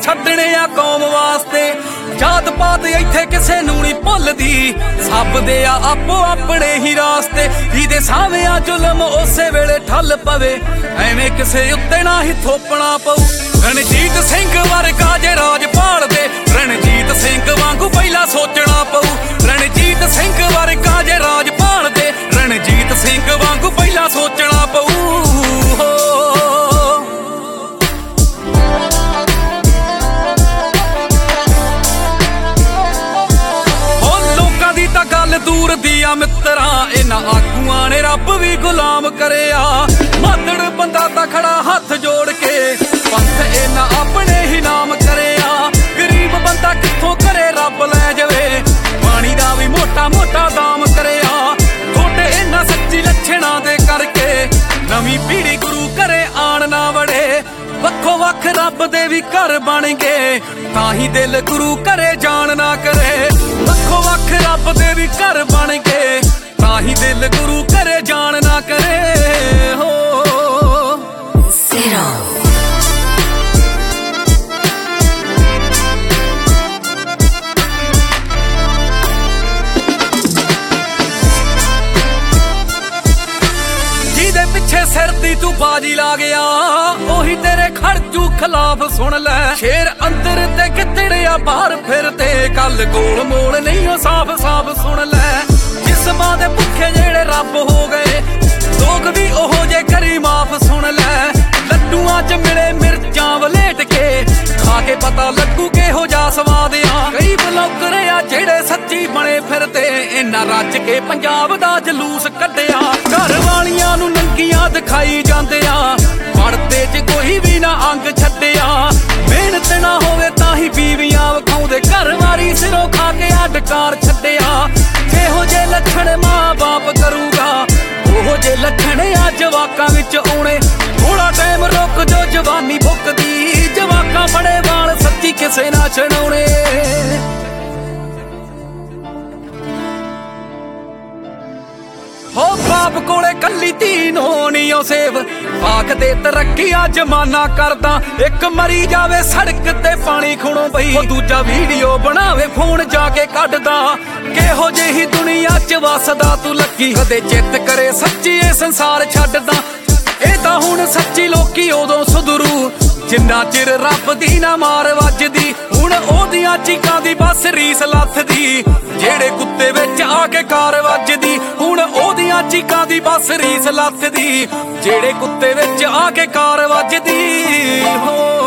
ਛੱਡਣੇ ਆ ਕੌਮ ਵਾਸਤੇ। ਜਾਤ ਪਾਤ ਇੱਥੇ ਕਿਸੇ ਨੂੰ ਨਹੀਂ ਭੁੱਲਦੀ, ਸਭ ਦੇ ਆ ਆਪੋ ਆਪਣੇ ਹੀ ਰਾਸਤੇ। ਜਿਹਦੇ ਸਾਹਵੇਂ ਆ ਜ਼ੁਲਮ ਉਸੇ ਵੇਲੇ ਠੱਲ ਪਵੇ, ਐਵੇਂ ਕਿਸੇ ਉੱਤੇ ਨਾ ਹੀ ਥੋਪਣਾ ਪਊ। ਰਣਜੀਤ ਸਿੰਘ ਵਰਗਾ ਜੇ ਰਾਜ ਭਾਲਦੇ, ਰਣਜੀਤ ਸਿੰਘ ਵਾਂਗੂ ਪਹਿਲਾਂ ਸੋਚਣਾ ਪਊ। ਰਣਜੀਤ ਸਿੰਘ ਵਰਗਾ ਜੇ ਰਾਜ ਭਾਲਦੇ, ਰਣਜੀਤ ਸਿੰਘ ਵਾਂਗੂ ਪਹਿਲਾਂ ਸੋਚਣਾ ਪਊ। ਲੋਕਾਂ ਦੀ ਤਾਂ ਗੱਲ ਦੂਰ ਦੀ ਆ ਮਿੱਤਰਾਂ, ਇਹਨਾਂ ਆਗੂਆਂ ਨੇ ਰੱਬ ਵੀ ਗੁਲਾਮ ਕਰਿਆ। ਮਾਤੜ ਬੰਦਾ ਤਾਂ ਖੜਾ ਹੱਥ ਜੋੜ ਕੇ, ਪੰਥ ਇਹਨਾਂ ਆਪਣੇ ਹੀ ਨਾਮ ਕਰਿਆ। ਗਰੀਬ ਬੰਦਾ ਕਿੱਥੋਂ ਕਰੇ ਰੱਬ ਲੈ ਜਾਵੇ, ਪਾਣੀ ਦਾ ਵੀ ਮੋਟਾ ਮੋਟਾ ਦਾਮ ਕਰਿਆ। ਥੋੜੇ ਇਹਨਾਂ ਸੱਚੀ ਲੱਛਣਾਂ ਦੇ ਕਰਕੇ ਨਵੀਂ ਪੀੜ੍ਹੀ ਗੁਰੂ ਘਰੇ ਆਣ ਨਾ ਵੜੇ। ਵੱਖੋ ਵੱਖ ਰੱਬ ਦੇ ਵੀ ਘਰ ਬਣ ਗਏ, ਤਾਂ ਹੀ ਦਿਲ ਗੁਰੂ ਘਰੇ ਜਾਣ ਨਾ ਕਰੇ। ਵੱਖੋ ਵੱਖ ਰੱਬ ਦੇ ਵੀ ਘਰ ਬਣ ਗਏ, ਤਾਂ ਹੀ ਦਿਲ ਗੁਰੂ ਘਰੇ ਜਾਣ ਨਾ ਕਰੇ। ਹੋ ਜਿਹਦੇ ਪਿੱਛੇ ਸਿਰ ਦੀ ਤੂੰ ਬਾਜੀ ਲਾ ਗਿਆ, ਉਹੀ ਤੇਰੇ ਖੜਜੂ ਖਿਲਾਫ ਸੁਣ ਲੈ। ਸ਼ੇਰ ਅੰਦਰ ਤੇ ਗਿੱਦੜਿਆ ਬਾਹਰ ਫਿਰਦੇ, ਗੱਲ ਗੋਲ ਮੋਲ ਨਹੀਂ ਉਹ ਸਾਫ਼ ਸਾਫ਼ ਸੁਣ ਲੈ। ਜਿਸਮਾਂ ਦੇ ਭੁੱਖੇ ਜਿਹੜੇ ਰੱਬ ਹੋ ਗਏ, ਲੋਕ ਵੀ ਉਹੋ ਜੇ ਕਰੀ ਮਾਫ ਸੁਣ ਲੈ। ਲੱਡੂਆਂ 'ਚ ਮਿਲੇ ਮਿਰਚਾਂ ਵਲੇਟ ਕੇ, ਖਾ ਕੇ ਪਤਾ ਲੱਗੂ ਕਿਹੋ ਜਾ ਸਵਾਦ ਆ। ਕਈ ਬਲੌਗਰ ਆ ਜਿਹੜੇ ਸੱਚੀ ਬਣੇ ਫਿਰਦੇ, ਇਹਨਾਂ ਰੱਜ ਕੇ ਪੰਜਾਬ ਦਾ ਜਲੂਸ ਕੱਢਿਆ। ਘਰ ਵਾਲੀਆਂ ਨੂੰ ਨੰਗੀਆਂ ਦਿਖਾਈ ਜਾਂਦੇ ਆ, ਪੜਦੇ 'ਚ ਕੋਈ ਵੀ ਨਾ ਅੰਗ ਛੱਡਿਆ। ਮਿਹਨਤ ਨਾ ਹੋਵੇ ਤਾਂ ਹੀ ਬੀਵੀਆਂ ਵਿਖਾਉਂਦੇ, ਘਰ ਵਾਰੀ ਸਿਰੋਂ ਖਾ ਕੇ ਅਡਕਾਰ ਛੱਡਿਆ। ਜਿਹੋ ਜੇ ਲੱਛਣ ਮਾਂ ਬਾਪ ਕਰੂਗਾ, ਉਹੋ ਜੇ ਲੱਛਣ ਆ ਜਵਾਕਾਂ ਵਿੱਚ ਆਉਣੇ। ਥੋੜਾ ਟਾਈਮ ਰੁਕ ਜੋ ਜਵਾਨੀ ਭੁੱਕਦੀ, ਜਵਾਕਾਂ ਫੜੇ ਵਾਲ ਸੱਚੀ ਕਿਸੇ ਨਾ ਛਡਾਉਣੇ। ਹੋ ਬਾਪ ਕੋਲੇ ਕੱਲੀ ਧੀ ਨੂੰ ਨੀ ਓ ਸੇਵ, ਆਖਦੇ ਤਰੱਕੀਆਂ ਜ਼ਮਾਨਾ ਕਰਦਾ। ਇੱਕ ਮਰੀ ਜਾਵੇ ਸੜਕ ਤੇ ਪਾਣੀ ਖੁਣੋ ਬਈ, ਉਹ ਦੂਜਾ ਵੀਡੀਓ ਬਣਾਵੇ ਫੋਨ ਜਾ ਕੇ ਕੱਢਦਾ। ਕਿਹੋ ਜਿਹੀ ਦੁਨੀਆ 'ਚ ਵਸਦਾ ਤੂੰ ਲੱਕੀ, ਕਦੇ ਚਿੱਤ ਕਰੇ ਸੱਚੀ ਇਹ ਸੰਸਾਰ ਛੱਡਦਾ। ਇਹ ਤਾਂ ਹੁਣ ਸੱਚੀ ਲੋਕੀ ਉਦੋਂ ਸੁਧਰੂ, ਜਿੰਨਾ ਚਿਰ ਰੱਬ ਦੀ ਨਾ ਮਾਰ ਵੱਜਦੀ। ਹੁਣ ਉਹਦੀਆਂ ਚੀਕਾਂ ਦੀ ਬਸ ਰੀਸ ਲੱਥਦੀ, ਜਿਹੜੇ ਕੁੱਤੇ ਵਿੱਚ ਆ ਕੇ ਕਾਰ ਵੱਜਦੀ। ਹੁਣ ਉਹਦੀਆਂ ਚੀਕਾਂ ਦੀ ਬਸ ਰੀਸ ਲੱਥਦੀ, ਜਿਹੜੇ ਕੁੱਤੇ ਵਿੱਚ ਆ ਕੇ ਕਾਰ ਵੱਜਦੀ। ਹੋ